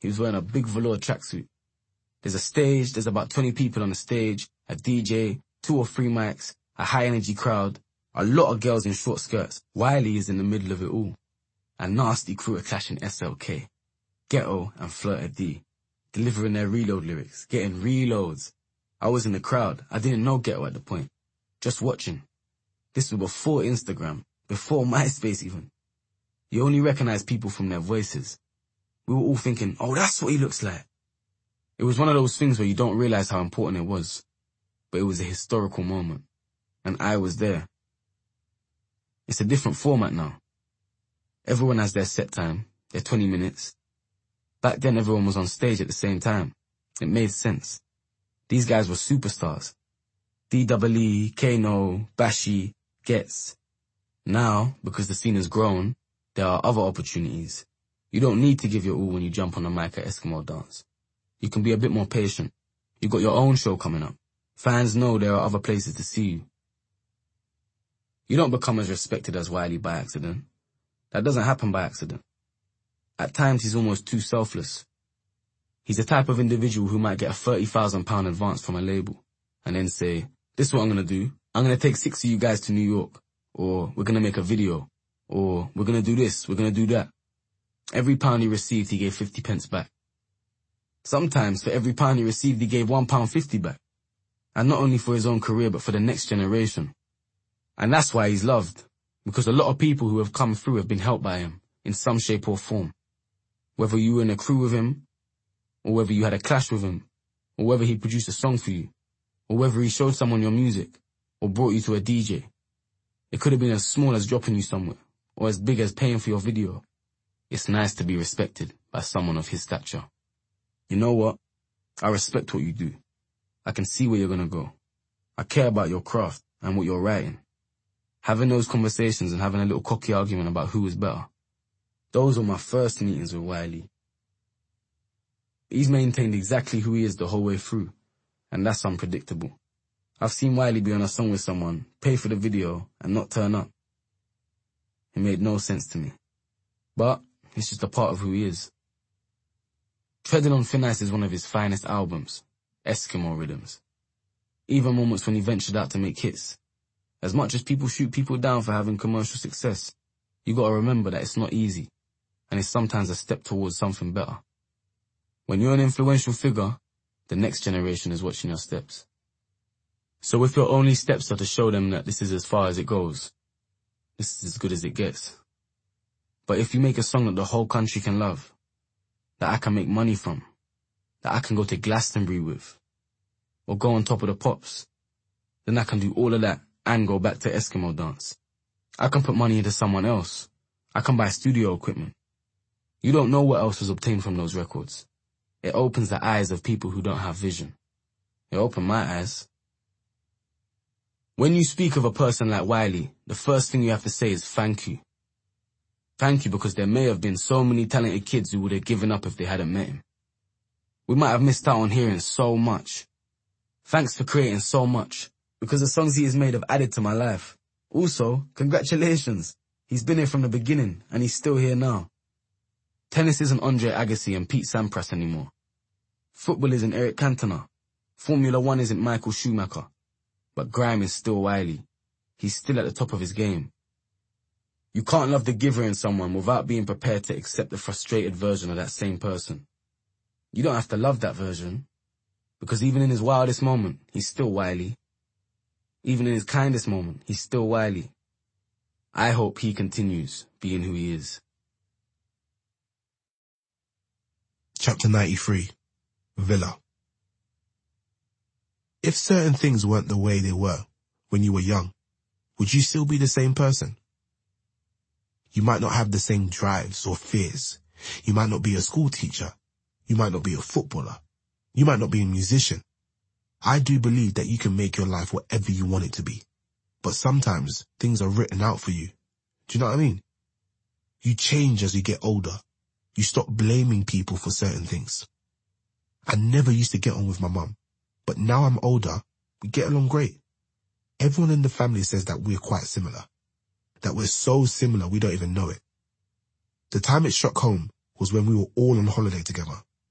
He was wearing a big velour tracksuit. There's a stage, there's about 20 people on the stage, a DJ, 2 or 3 mics, a high-energy crowd, a lot of girls in short skirts. Wiley is in the middle of it all. A nasty crew are clashing SLK, Ghetto and Flirter D, delivering their reload lyrics, getting reloads. I was in the crowd. I didn't know Ghetto at the point. Just watching. This was before Instagram, before MySpace even. You only recognize people from their voices. We were all thinking, oh, that's what he looks like. It was one of those things where you don't realize how important it was. But it was a historical moment. And I was there. It's a different format now. Everyone has their set time, their 20 minutes. Back then everyone was on stage at the same time. It made sense. These guys were superstars. D-E-E, Kano, Bashi, Gets. Now, because the scene has grown, there are other opportunities. You don't need to give your all when you jump on the mic at Eskimo Dance. You can be a bit more patient. You've got your own show coming up. Fans know there are other places to see you. You don't become as respected as Wiley by accident. That doesn't happen by accident. At times he's almost too selfless. He's the type of individual who might get a £30,000 advance from a label and then say, this is what I'm going to do. I'm going to take 6 of you guys to New York. Or we're going to make a video. Or we're going to do this, we're going to do that. Every pound he received, he gave 50 pence back. Sometimes for every pound he received, he gave £1.50 back. And not only for his own career, but for the next generation. And that's why he's loved. Because a lot of people who have come through have been helped by him in some shape or form. Whether you were in a crew with him, or whether you had a clash with him, or whether he produced a song for you, or whether he showed someone your music, or brought you to a DJ. It could have been as small as dropping you somewhere, or as big as paying for your video. It's nice to be respected by someone of his stature. You know what? I respect what you do. I can see where you're gonna go. I care about your craft and what you're writing. Having those conversations and having a little cocky argument about who is better. Those were my first meetings with Wiley. He's maintained exactly who he is the whole way through, and that's unpredictable. I've seen Wiley be on a song with someone, pay for the video, and not turn up. It made no sense to me. But it's just a part of who he is. Treading on Thin Ice is one of his finest albums, Eskimo Rhythms. Even moments when he ventured out to make hits. As much as people shoot people down for having commercial success, you gotta remember that it's not easy, and it's sometimes a step towards something better. When you're an influential figure, the next generation is watching your steps. So if your only steps are to show them that this is as far as it goes, this is as good as it gets. But if you make a song that the whole country can love, that I can make money from, that I can go to Glastonbury with, or go on top of the pops, then I can do all of that and go back to Eskimo Dance. I can put money into someone else. I can buy studio equipment. You don't know what else was obtained from those records. It opens the eyes of people who don't have vision. It opened my eyes. When you speak of a person like Wiley, the first thing you have to say is thank you. Thank you because there may have been so many talented kids who would have given up if they hadn't met him. We might have missed out on hearing so much. Thanks for creating so much, because the songs he has made have added to my life. Also, congratulations. He's been here from the beginning, and he's still here now. Tennis isn't Andre Agassi and Pete Sampras anymore. Football isn't Eric Cantona. Formula 1 isn't Michael Schumacher. But Grime is still Wiley. He's still at the top of his game. You can't love the giver in someone without being prepared to accept the frustrated version of that same person. You don't have to love that version, because even in his wildest moment, he's still Wiley. Even in his kindest moment, he's still Wiley. I hope he continues being who he is. Chapter 93. Villa. If certain things weren't the way they were when you were young, would you still be the same person? You might not have the same drives or fears. You might not be a school teacher. You might not be a footballer. You might not be a musician. I do believe that you can make your life whatever you want it to be. But sometimes things are written out for you. Do you know what I mean? You change as you get older. You stop blaming people for certain things. I never used to get on with my mum, but now I'm older, we get along great. Everyone in the family says that we're quite similar. That we're so similar we don't even know it. The time it struck home was when we were all on holiday together,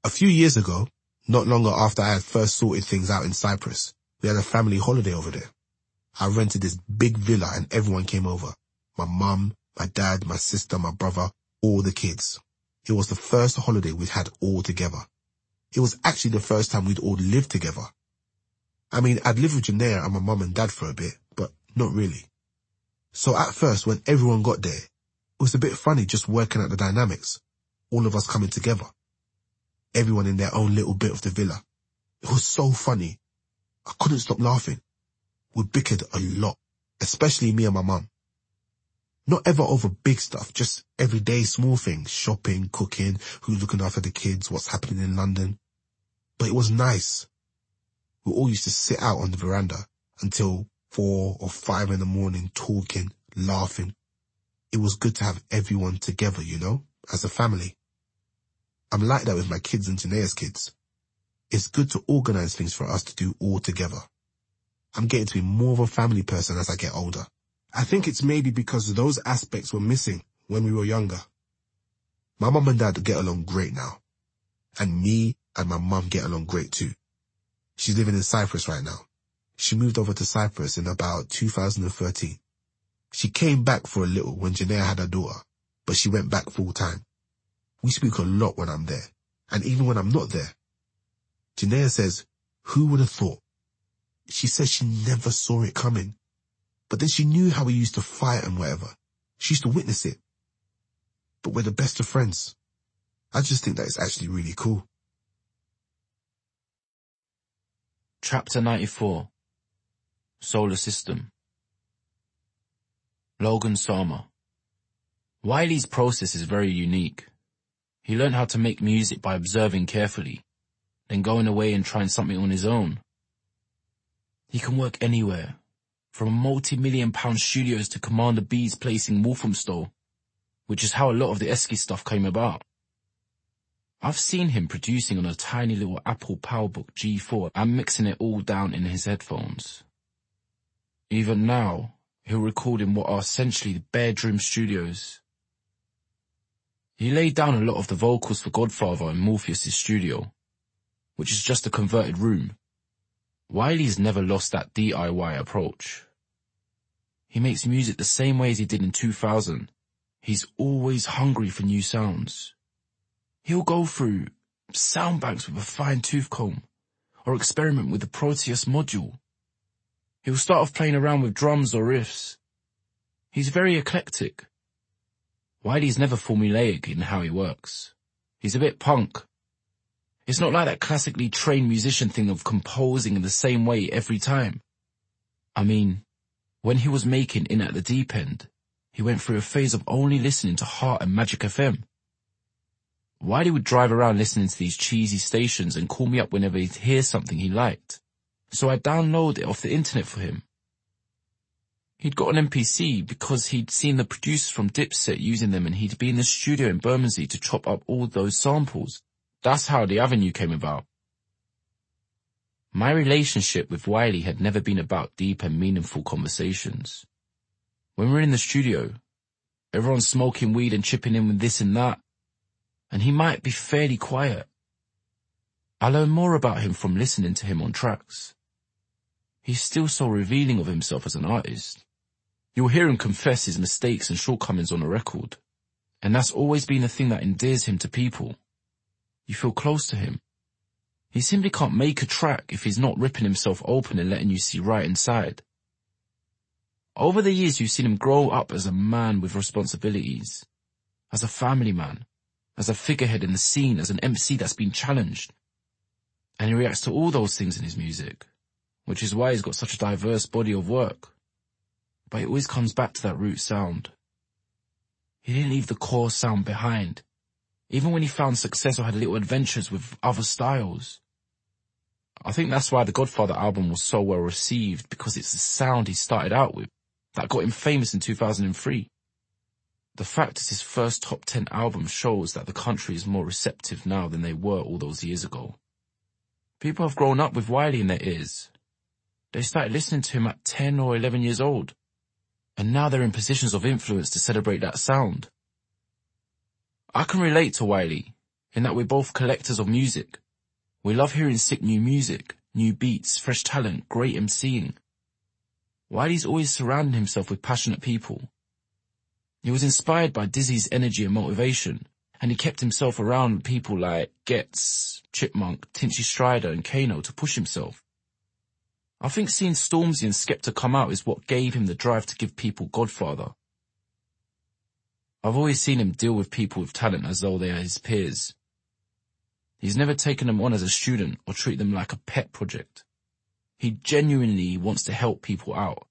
A few years ago, not longer after I had first sorted things out in Cyprus, we had a family holiday over there. I rented this big villa and everyone came over. My mum, my dad, my sister, my brother, all the kids. It was the first holiday we'd had all together. It was actually the first time we'd all lived together. I mean, I'd lived with Janaea and my mum and dad for a bit, but not really. So at first, when everyone got there, it was a bit funny just working out the dynamics. All of us coming together. Everyone in their own little bit of the villa. It was so funny. I couldn't stop laughing. We bickered a lot, especially me and my mum. Not ever over big stuff, just everyday small things, shopping, cooking, who's looking after the kids, what's happening in London. But it was nice. We all used to sit out on the veranda until 4 or 5 in the morning talking, laughing. It was good to have everyone together, you know, as a family. I'm like that with my kids and Janaea's kids. It's good to organize things for us to do all together. I'm getting to be more of a family person as I get older. I think it's maybe because those aspects were missing when we were younger. My mum and dad get along great now. And me and my mum get along great too. She's living in Cyprus right now. She moved over to Cyprus in about 2013. She came back for a little when Janaea had her daughter, but she went back full time. We speak a lot when I'm there, and even when I'm not there. Janaea says, who would have thought? She says she never saw it coming. But then she knew how we used to fight and whatever. She used to witness it. But we're the best of friends. I just think that it's actually really cool. Chapter 94. Solar System. Logan Sama. Wiley's process is very unique. He learned how to make music by observing carefully, then going away and trying something on his own. He can work anywhere, from multi-million-pound studios to Commander B's place in Walthamstow, which is how a lot of the Esky stuff came about. I've seen him producing on a tiny little Apple PowerBook G4 and mixing it all down in his headphones. Even now, he'll record in what are essentially bedroom studios. He laid down a lot of the vocals for Godfather in Morpheus' studio, which is just a converted room. Wiley's never lost that DIY approach. He makes music the same way as he did in 2000. He's always hungry for new sounds. He'll go through sound banks with a fine-tooth comb, or experiment with the Proteus module. He'll start off playing around with drums or riffs. He's very eclectic. Wiley's never formulaic in how he works. He's a bit punk. It's not like that classically trained musician thing of composing in the same way every time. I mean, when he was making In at the Deep End, he went through a phase of only listening to Heart and Magic FM. Wiley would drive around listening to these cheesy stations and call me up whenever he'd hear something he liked, so I'd download it off the internet for him. He'd got an MPC because he'd seen the producers from Dipset using them and he'd be in the studio in Bermondsey to chop up all those samples. That's how the Avenue came about. My relationship with Wiley had never been about deep and meaningful conversations. When we're in the studio, everyone's smoking weed and chipping in with this and that, and he might be fairly quiet. I learn more about him from listening to him on tracks. He's still so revealing of himself as an artist. You'll hear him confess his mistakes and shortcomings on a record, and that's always been the thing that endears him to people. You feel close to him. He simply can't make a track if he's not ripping himself open and letting you see right inside. Over the years, you've seen him grow up as a man with responsibilities, as a family man, as a figurehead in the scene, as an MC that's been challenged. And he reacts to all those things in his music, which is why he's got such a diverse body of work. But it always comes back to that root sound. He didn't leave the core sound behind, even when he found success or had little adventures with other styles. I think that's why the Godfather album was so well received, because it's the sound he started out with that got him famous in 2003. The fact it's his first top 10 album shows that the country is more receptive now than they were all those years ago. People have grown up with Wiley in their ears. They started listening to him at 10 or 11 years old, and now they're in positions of influence to celebrate that sound. I can relate to Wiley, in that we're both collectors of music. We love hearing sick new music, new beats, fresh talent, great MCing. Wiley's always surrounded himself with passionate people. He was inspired by Dizzy's energy and motivation, and he kept himself around people like Gets, Chipmunk, Tinchy Strider and Kano to push himself. I think seeing Stormzy and Skepta come out is what gave him the drive to give people Godfather. I've always seen him deal with people with talent as though they are his peers. He's never taken them on as a student or treated them like a pet project. He genuinely wants to help people out.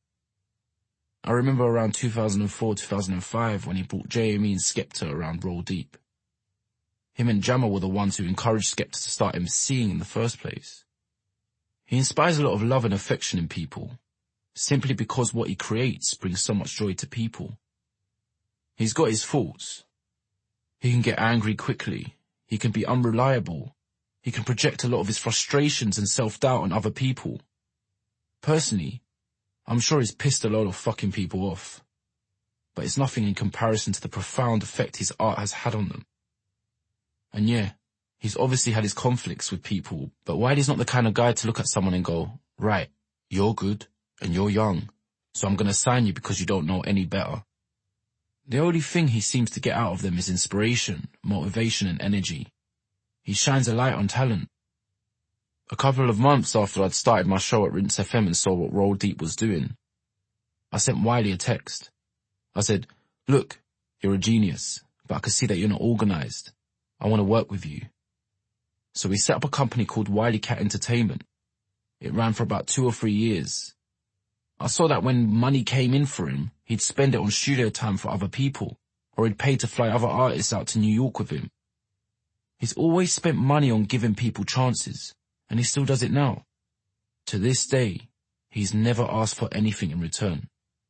I remember around 2004-2005 when he brought JME and Skepta around Roll Deep. Him and Jammer were the ones who encouraged Skepta to start MCing in the first place. He inspires a lot of love and affection in people, simply because what he creates brings so much joy to people. He's got his faults. He can get angry quickly. He can be unreliable. He can project a lot of his frustrations and self-doubt on other people. Personally, I'm sure he's pissed a lot of fucking people off, but it's nothing in comparison to the profound effect his art has had on them. And yeah, he's obviously had his conflicts with people, but Wiley's not the kind of guy to look at someone and go, right, you're good and you're young, so I'm gonna sign you because you don't know any better. The only thing he seems to get out of them is inspiration, motivation and energy. He shines a light on talent. A couple of months after I'd started my show at Rinse FM and saw what Roll Deep was doing, I sent Wiley a text. I said, look, you're a genius, but I can see that you're not organised. I want to work with you. So we set up a company called Wiley Cat Entertainment. It ran for about 2 or 3 years. I saw that when money came in for him, he'd spend it on studio time for other people, or he'd pay to fly other artists out to New York with him. He's always spent money on giving people chances, and he still does it now. To this day, he's never asked for anything in return.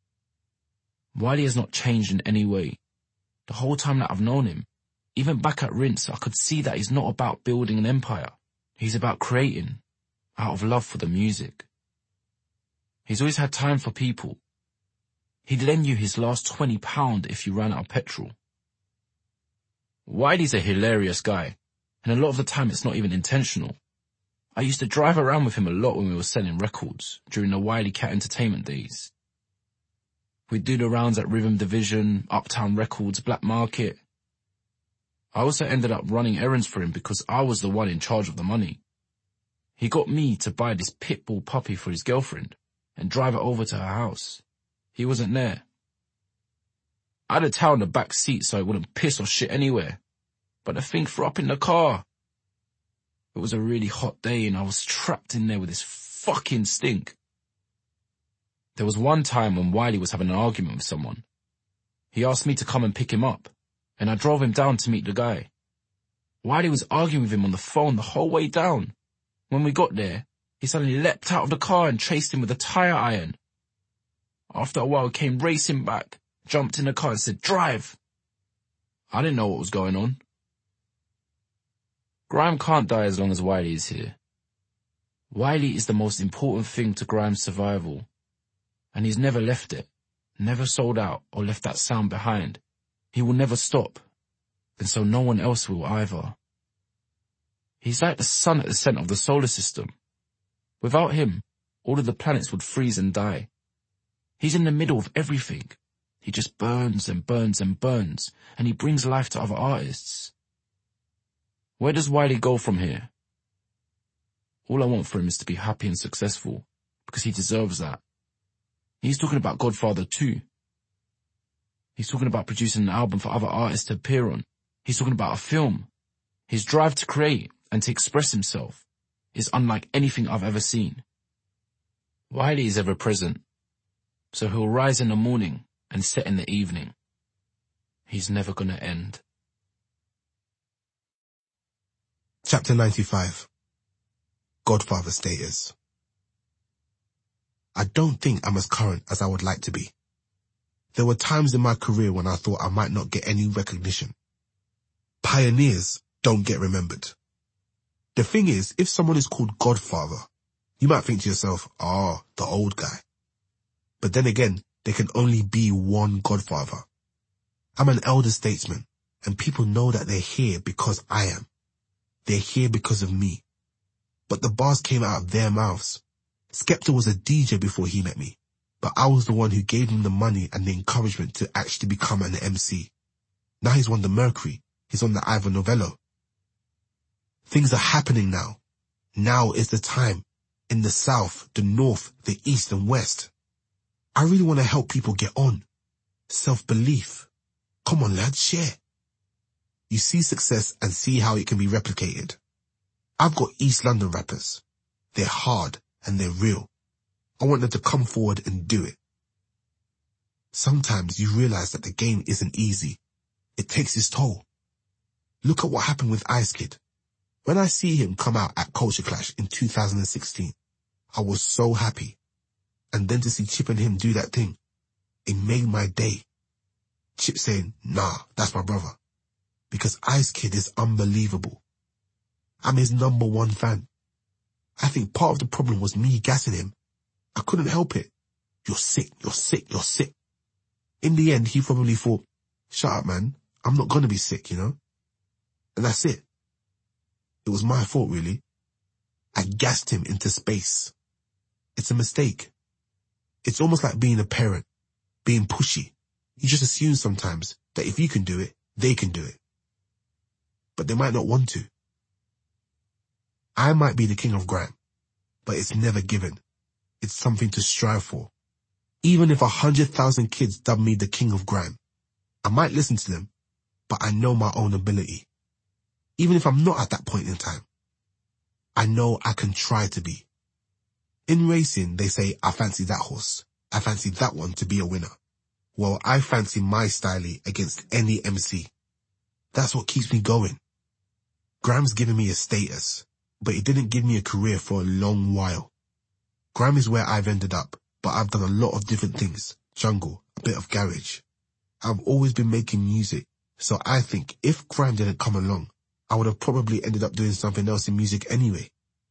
Wiley has not changed in any way. The whole time that I've known him, even back at Rinse, I could see that he's not about building an empire. He's about creating, out of love for the music. He's always had time for people. He'd lend you his last £20 if you ran out of petrol. Wiley's a hilarious guy, and a lot of the time it's not even intentional. I used to drive around with him a lot when we were selling records, during the Wiley Cat Entertainment days. We'd do the rounds at Rhythm Division, Uptown Records, Black Market. I also ended up running errands for him because I was the one in charge of the money. He got me to buy this pit bull puppy for his girlfriend and drive it over to her house. He wasn't there. I had a towel in the back seat so I wouldn't piss or shit anywhere, but the thing threw up in the car. It was a really hot day and I was trapped in there with this fucking stink. There was one time when Wiley was having an argument with someone. He asked me to come and pick him up, and I drove him down to meet the guy. Wiley was arguing with him on the phone the whole way down. When we got there, he suddenly leapt out of the car and chased him with a tire iron. After a while, he came racing back, jumped in the car and said, "Drive!" I didn't know what was going on. Grime can't die as long as Wiley is here. Wiley is the most important thing to Grime's survival, and he's never left it, never sold out or left that sound behind. He will never stop, and so no one else will either. He's like the sun at the center of the solar system. Without him, all of the planets would freeze and die. He's in the middle of everything. He just burns and burns and burns, and he brings life to other artists. Where does Wiley go from here? All I want for him is to be happy and successful, because he deserves that. He's talking about Godfather 2. He's talking about producing an album for other artists to appear on. He's talking about a film. His drive to create and to express himself is unlike anything I've ever seen. Wiley is ever present, so he'll rise in the morning and set in the evening. He's never gonna end. Chapter 95. Godfather status. I don't think I'm as current as I would like to be. There were times in my career when I thought I might not get any recognition. Pioneers don't get remembered. The thing is, if someone is called Godfather, you might think to yourself, the old guy. But then again, there can only be one Godfather. I'm an elder statesman, and people know that they're here because I am. They're here because of me. But the bars came out of their mouths. Skepta was a DJ before he met me, but I was the one who gave him the money and the encouragement to actually become an MC. Now he's won the Mercury. He's on the Ivor Novello. Things are happening now. Now is the time. In the South, the North, the East and West. I really want to help people get on. Self-belief. Come on, lads, share. You see success and see how it can be replicated. I've got East London rappers. They're hard and they're real. I want them to come forward and do it. Sometimes you realize that the game isn't easy. It takes its toll. Look at what happened with Ice Kid. When I see him come out at Culture Clash in 2016, I was so happy. And then to see Chip and him do that thing, it made my day. Chip saying, nah, that's my brother. Because Ice Kid is unbelievable. I'm his #1 fan. I think part of the problem was me gassing him. I couldn't help it. You're sick, you're sick, you're sick. In the end, he probably thought, shut up, man. I'm not gonna be sick, you know? And that's it. It was my fault, really. I gassed him into space. It's a mistake. It's almost like being a parent, being pushy. You just assume sometimes that if you can do it, they can do it. But they might not want to. I might be the king of grime, but it's never given. It's something to strive for. Even if 100,000 kids dub me the king of grime, I might listen to them, but I know my own ability. Even if I'm not at that point in time, I know I can try to be. In racing, they say, I fancy that horse. I fancy that one to be a winner. Well, I fancy my stylie against any MC. That's what keeps me going. Grime's given me a status, but it didn't give me a career for a long while. Grime is where I've ended up, but I've done a lot of different things. Jungle, a bit of garage. I've always been making music, so I think if grime didn't come along, I would have probably ended up doing something else in music anyway.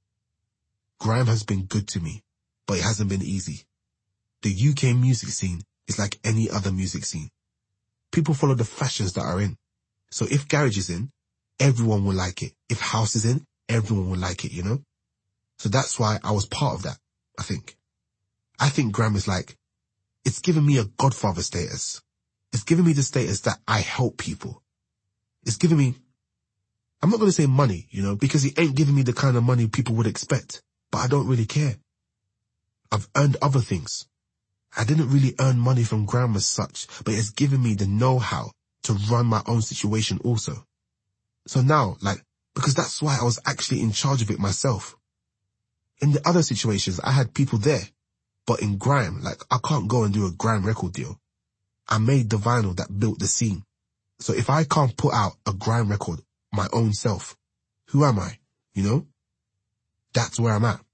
Grime has been good to me, but it hasn't been easy. The UK music scene is like any other music scene. People follow the fashions that are in. So if garage is in, everyone will like it. If house is in, everyone will like it, you know? So that's why I was part of that, I think. I think grime is like, it's given me a godfather status. It's given me the status that I help people. It's given me, I'm not going to say money, you know, because it ain't giving me the kind of money people would expect, but I don't really care. I've earned other things. I didn't really earn money from grime as such, but it's given me the know-how to run my own situation also. So now, because that's why I was actually in charge of it myself. In the other situations, I had people there, but in grime, I can't go and do a grime record deal. I made the vinyl that built the scene. So if I can't put out a grime record my own self, who am I? You know? That's where I'm at.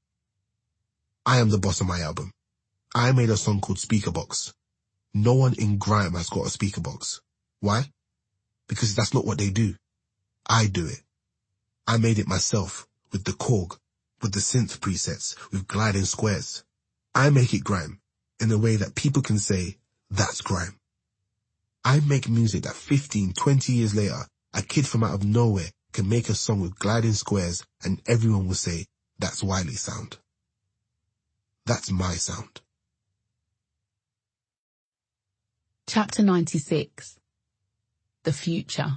I am the boss of my album. I made a song called Speaker Box. No one in grime has got a speaker box. Why? Because that's not what they do. I do it. I made it myself, with the Korg, with the synth presets, with gliding squares. I make it grime, in a way that people can say, that's grime. I make music that 15, 20 years later, a kid from out of nowhere can make a song with gliding squares and everyone will say, that's Wiley's sound. That's my sound. Chapter 96. The Future.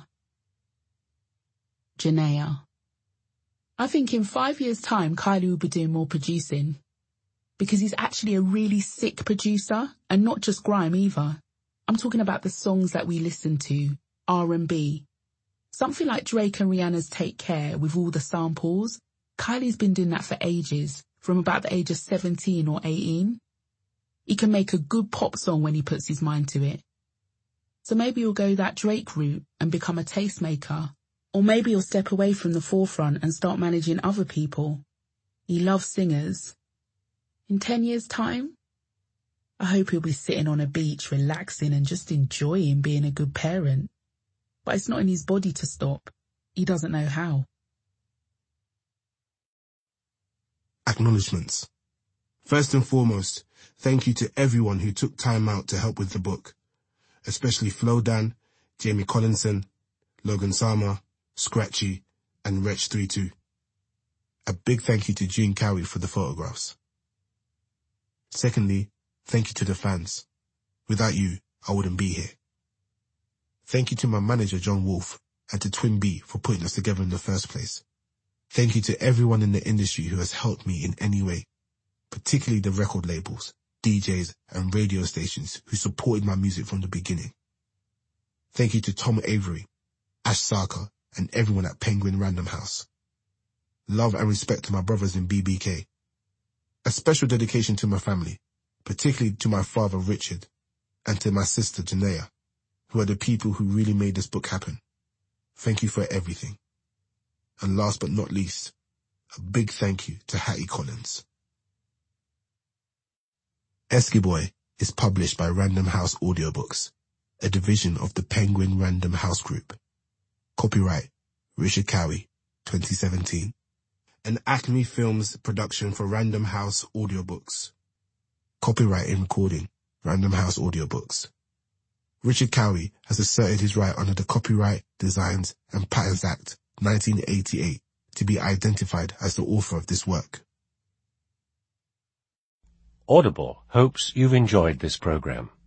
Janaea. I think in 5 years' time, Kylie will be doing more producing. Because he's actually a really sick producer, and not just grime either. I'm talking about the songs that we listen to, R&B. Something like Drake and Rihanna's Take Care with all the samples. Kylie's been doing that for ages, from about the age of 17 or 18. He can make a good pop song when he puts his mind to it. So maybe he'll go that Drake route and become a tastemaker. Or maybe he'll step away from the forefront and start managing other people. He loves singers. In 10 years' time, I hope he'll be sitting on a beach relaxing and just enjoying being a good parent. But it's not in his body to stop. He doesn't know how. Acknowledgements. First and foremost, thank you to everyone who took time out to help with the book, especially Flo Dan, Jamie Collinson, Logan Sama, Scratchy, and Wretch32. A big thank you to June Cowie for the photographs. Secondly, thank you to the fans. Without you, I wouldn't be here. Thank you to my manager, John Wolfe, and to Twin B for putting us together in the first place. Thank you to everyone in the industry who has helped me in any way, particularly the record labels, DJs, and radio stations who supported my music from the beginning. Thank you to Tom Avery, Ash Sarkar, and everyone at Penguin Random House. Love and respect to my brothers in BBK. A special dedication to my family, particularly to my father Richard, and to my sister Janaea, who are the people who really made this book happen. Thank you for everything. And last but not least, a big thank you to Hattie Collins. Eskiboy is published by Random House Audiobooks, a division of the Penguin Random House Group. Copyright, Richard Cowie, 2017. An Acme Films production for Random House Audiobooks. Copyright and recording, Random House Audiobooks. Richard Cowie has asserted his right under the Copyright, Designs and Patents Act 1988 to be identified as the author of this work. Audible hopes you've enjoyed this program.